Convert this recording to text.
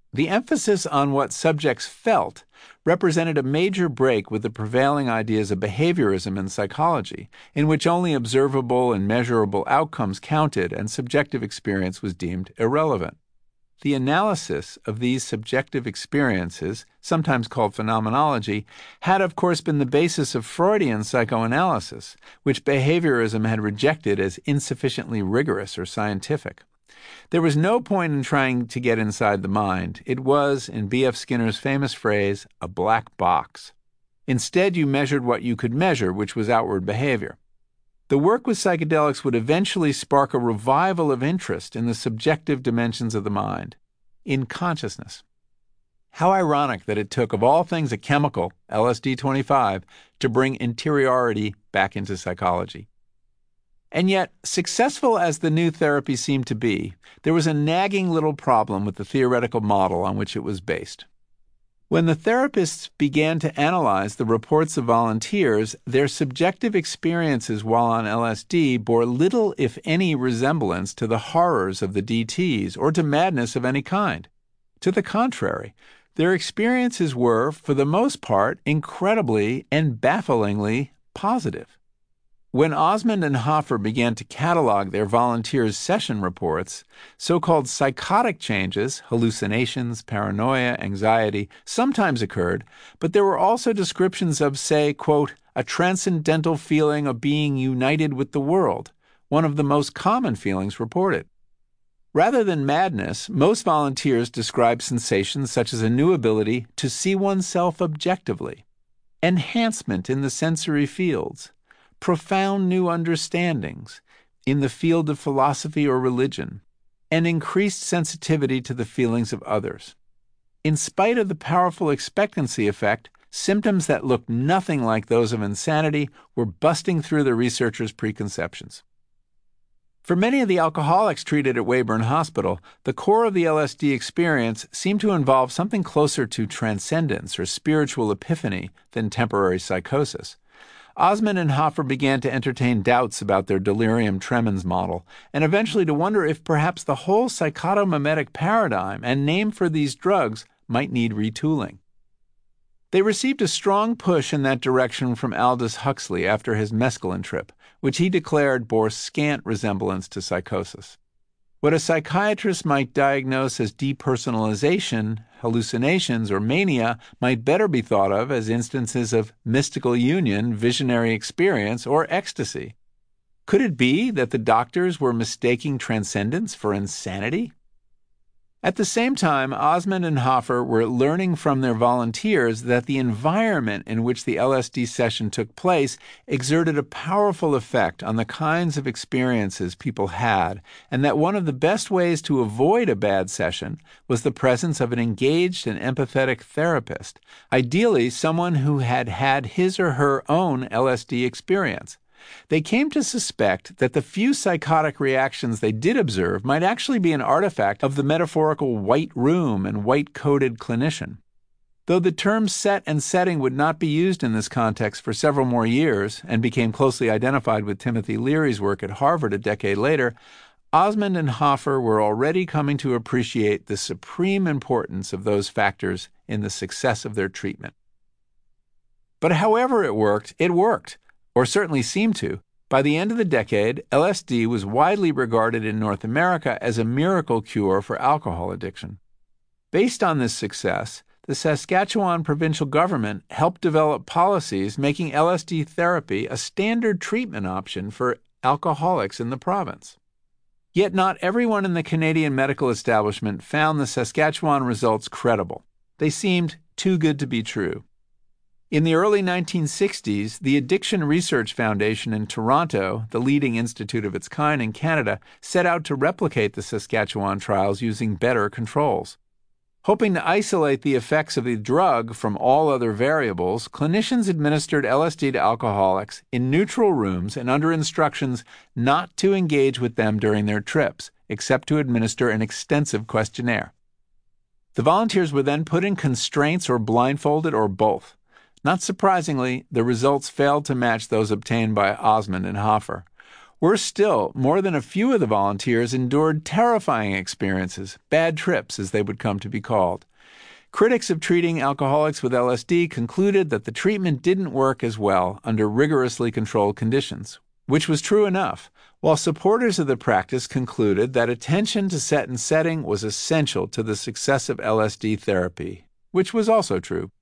The emphasis on what subjects felt represented a major break with the prevailing ideas of behaviorism in psychology, in which only observable and measurable outcomes counted and subjective experience was deemed irrelevant. The analysis of these subjective experiences, sometimes called phenomenology, had of course been the basis of Freudian psychoanalysis, which behaviorism had rejected as insufficiently rigorous or scientific. There was no point in trying to get inside the mind. It was, in B.F. Skinner's famous phrase, a black box. Instead, you measured what you could measure, which was outward behavior. The work with psychedelics would eventually spark a revival of interest in the subjective dimensions of the mind, in consciousness. How ironic that it took, of all things, a chemical, LSD-25, to bring interiority back into psychology. And yet, successful as the new therapy seemed to be, there was a nagging little problem with the theoretical model on which it was based. When the therapists began to analyze the reports of volunteers, their subjective experiences while on LSD bore little, if any, resemblance to the horrors of the DTs or to madness of any kind. To the contrary, their experiences were, for the most part, incredibly and bafflingly positive. When Osmond and Hoffer began to catalog their volunteers' session reports, so-called psychotic changes, hallucinations, paranoia, anxiety, sometimes occurred, but there were also descriptions of, say, quote, a transcendental feeling of being united with the world, one of the most common feelings reported. Rather than madness, most volunteers described sensations such as a new ability to see oneself objectively, enhancement in the sensory fields, profound new understandings in the field of philosophy or religion, and increased sensitivity to the feelings of others. In spite of the powerful expectancy effect, symptoms that looked nothing like those of insanity were busting through the researchers' preconceptions. For many of the alcoholics treated at Weyburn Hospital, the core of the LSD experience seemed to involve something closer to transcendence or spiritual epiphany than temporary psychosis. Osmond and Hoffer began to entertain doubts about their delirium tremens model, and eventually to wonder if perhaps the whole psychotomimetic paradigm and name for these drugs might need retooling. They received a strong push in that direction from Aldous Huxley after his mescaline trip, which he declared bore scant resemblance to psychosis. What a psychiatrist might diagnose as depersonalization, hallucinations, or mania might better be thought of as instances of mystical union, visionary experience, or ecstasy. Could it be that the doctors were mistaking transcendence for insanity? At the same time, Osmond and Hoffer were learning from their volunteers that the environment in which the LSD session took place exerted a powerful effect on the kinds of experiences people had, and that one of the best ways to avoid a bad session was the presence of an engaged and empathetic therapist, ideally someone who had had his or her own LSD experience. They came to suspect that the few psychotic reactions they did observe might actually be an artifact of the metaphorical white room and white-coated clinician. Though the terms set and setting would not be used in this context for several more years and became closely identified with Timothy Leary's work at Harvard a decade later, Osmond and Hoffer were already coming to appreciate the supreme importance of those factors in the success of their treatment. But however it worked, or certainly seemed to. By the end of the decade, LSD was widely regarded in North America as a miracle cure for alcohol addiction. Based on this success, the Saskatchewan provincial government helped develop policies making LSD therapy a standard treatment option for alcoholics in the province. Yet not everyone in the Canadian medical establishment found the Saskatchewan results credible. They seemed too good to be true. In the early 1960s, the Addiction Research Foundation in Toronto, the leading institute of its kind in Canada, set out to replicate the Saskatchewan trials using better controls. Hoping to isolate the effects of the drug from all other variables, clinicians administered LSD to alcoholics in neutral rooms and under instructions not to engage with them during their trips, except to administer an extensive questionnaire. The volunteers were then put in constraints or blindfolded or both. Not surprisingly, the results failed to match those obtained by Osmond and Hoffer. Worse still, more than a few of the volunteers endured terrifying experiences, bad trips as they would come to be called. Critics of treating alcoholics with LSD concluded that the treatment didn't work as well under rigorously controlled conditions, which was true enough, while supporters of the practice concluded that attention to set and setting was essential to the success of LSD therapy, which was also true.